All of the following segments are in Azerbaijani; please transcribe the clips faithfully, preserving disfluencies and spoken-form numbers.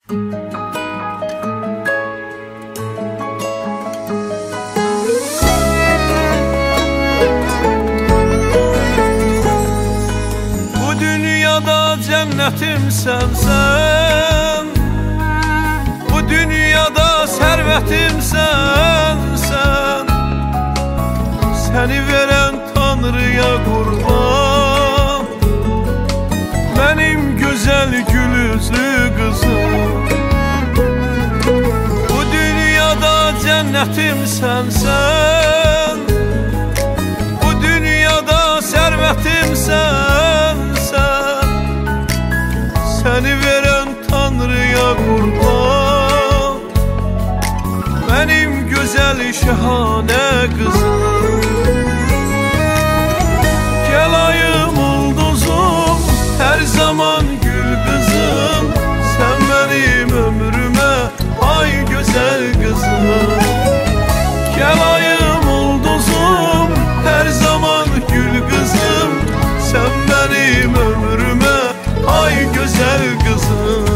Bu dünyada cennətimsən sən, bu dünyada sərvətimsən sən. Səni verən Tanrıya qurban, mənim gözəl gül üzlü qızım. Bu dünyada cənnətimsən sən, bu dünyada sərvətimsən sən. Səni verən Tanrıya qurban, mənim gözəl şahanə qızım. Gel ayım ulduzum, her zaman gül kızım. Sen benim ömrüme ay güzel kızım. Gel ayım ulduzum, her zaman gül kızım. Sen benim ömrüme ay güzel kızım.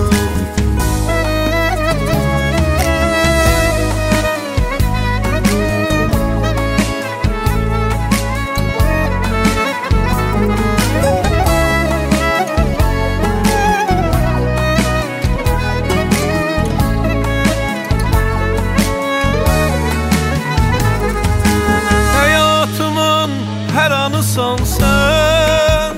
Her anısan sen,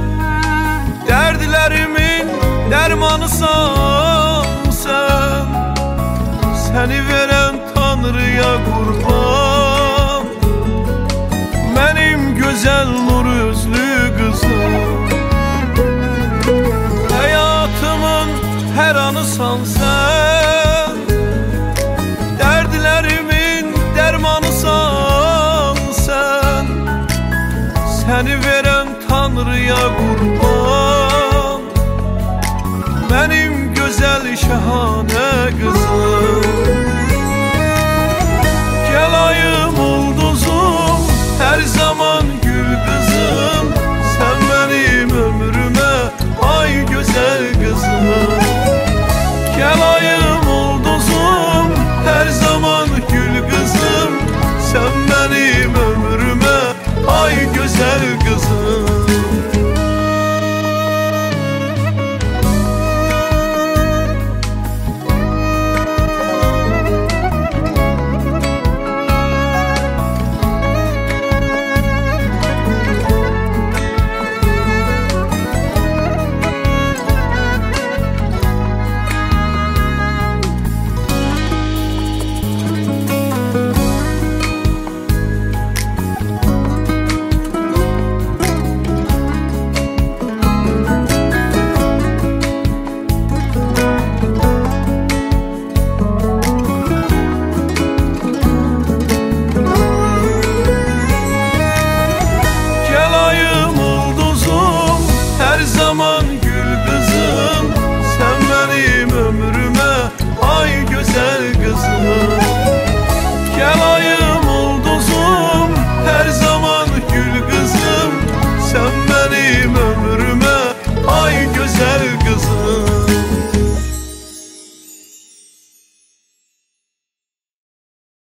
derdlerimin dermanısan sen. Seni veren Tanrıya kurban, benim güzel nur yüzlü kızım. Hayatımın her anısan sen, derdlerimin dermanısan sen. Seni veren Tanrıya kurban, benim güzel şahane kızım.